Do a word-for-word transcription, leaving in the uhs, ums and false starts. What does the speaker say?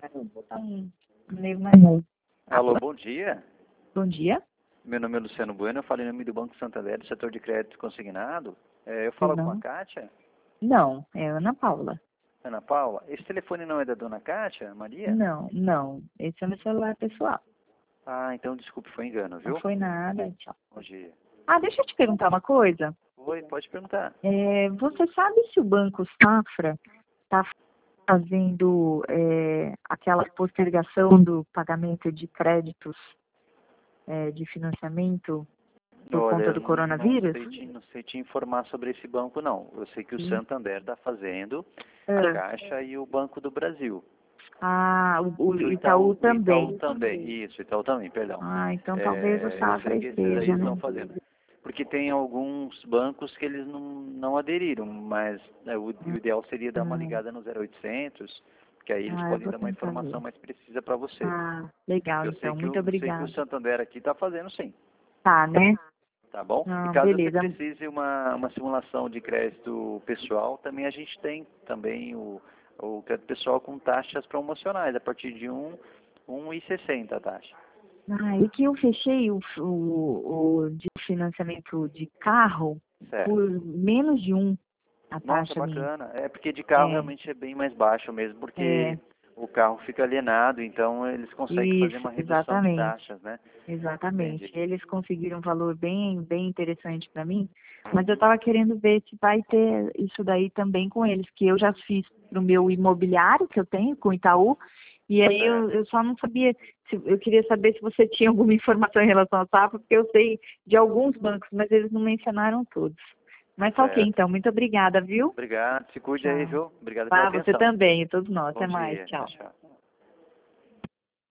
Vou botar um meio mais novo. Alô, bom dia. Bom dia. Meu nome é Luciano Bueno, eu falei em nome do Banco Santander, do setor de crédito consignado. É, eu falo Não. com a Kátia. Não, é Ana Paula. Ana Paula, esse telefone não é da dona Kátia, Maria? Não, não. Esse é meu celular pessoal. Ah, então desculpe, foi engano, viu? Não foi nada. Tchau. Bom dia. Ah, deixa eu te perguntar uma coisa. Oi, pode perguntar. É, você sabe se o Banco Safra está fazendo é, aquela postergação do pagamento de créditos é, de financiamento por Olha, conta eu do não, não coronavírus? sei te, não sei te informar sobre esse banco, não. Eu sei que o Sim. Santander está fazendo, a Ah, Caixa e o Banco do Brasil. ah, o, o E o Itaú, Itaú, também. Itaú também, isso, Itaú também, perdão. Ah, então talvez o É, eu Safra sei que esses aí esteja, né? estão fazendo. Porque tem alguns bancos que eles não, não aderiram, mas né, o, o ideal seria dar uma Hum. ligada no zero oitocentos, que aí eles Ah, eu podem vou dar uma tentar informação ver. mais precisa para você. Ah, legal, Eu sei então. que Muito o, sei que o obrigada. Santander aqui está fazendo sim, Tá, né? tá bom? E Ah, caso você beleza. precise uma, uma simulação de crédito pessoal, também a gente tem também o, o crédito pessoal com taxas promocionais, a partir de um, um e sessenta a taxa. Ah, e que eu fechei o, o, o de financiamento de carro Certo. por menos de um a Nossa, taxa minha. bacana. É porque de carro É, realmente é bem mais baixo mesmo, é, porque o carro fica alienado, então eles conseguem fazer isso, uma redução de exatamente. taxas, né? Exatamente. Entendi. Eles conseguiram um valor bem, bem interessante para mim, mas eu estava querendo ver se vai ter isso daí também com eles, que eu já fiz para o meu imobiliário que eu tenho com o Itaú, e aí eu, Certo. eu só não sabia, se, eu queria saber se você tinha alguma informação em relação ao Safra, porque eu sei de alguns bancos, mas eles não mencionaram todos. Mas tá ok, Certo. então. Muito obrigada, viu? Obrigado. Se cuide aí, Tchau. viu? Obrigado pela Ah, você atenção. também, e todos nós. Bom Até mais. dia. Tchau, Tchau. tchau.